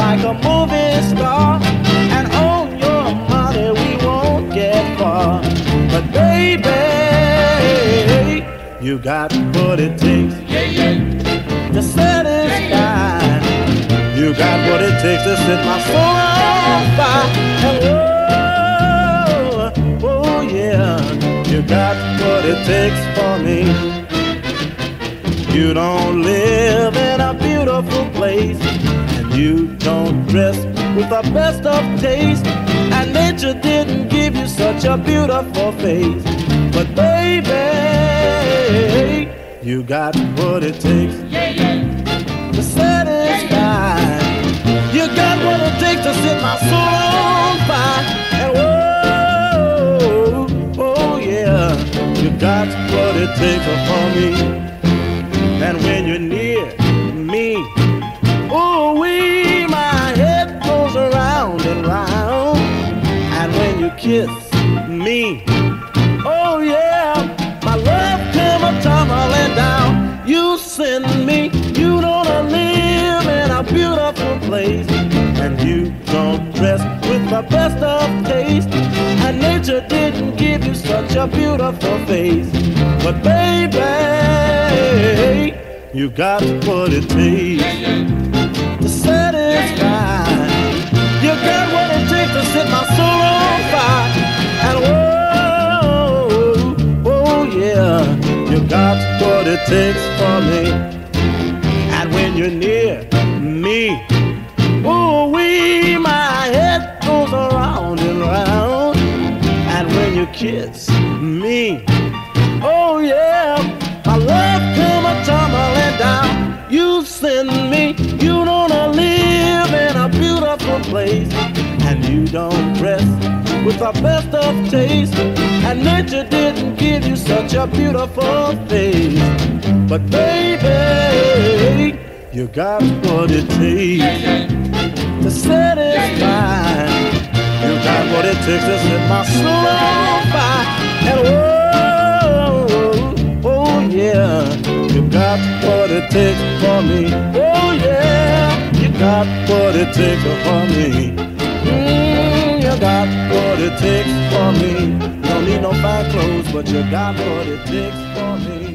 like a movie star, and on your money we won't get far. But baby, you got what it takes to satisfy. You got what it takes to set my soul on fire. And oh yeah, you got what it takes for me. You don't live in a beautiful place, and you don't dress with the best of taste, and nature didn't give you such a beautiful face. But baby, you got what it takes to satisfy. You got what it takes to set my soul on fire. And oh yeah, you got what it takes for me. And when you're near me, ooh wee, my head goes around and round. And when you kiss me, oh yeah, my love come a tumbling down. You send me, you don't live in a beautiful place, and you don't dress with the best of taste, and nature didn't give you such a beautiful face. But baby, you got what it takes to satisfy. You got what it takes to set my soul on fire. And oh yeah, you got what it takes for me. And when you're near me, ooh wee, my head goes around and round. And when you kiss me, oh yeah, my love come a tumbling down. You send me, you don't live in a beautiful place, and you don't dress with the best of taste, and nature didn't give you such a beautiful face. But baby, you got what it takes to satisfy. You got what it takes to set my soul on fire. And oh yeah, you got what it takes for me. Oh yeah, you got what it takes for me. You got what it takes for me. Don't need no fine clothes, but you got what it takes for me.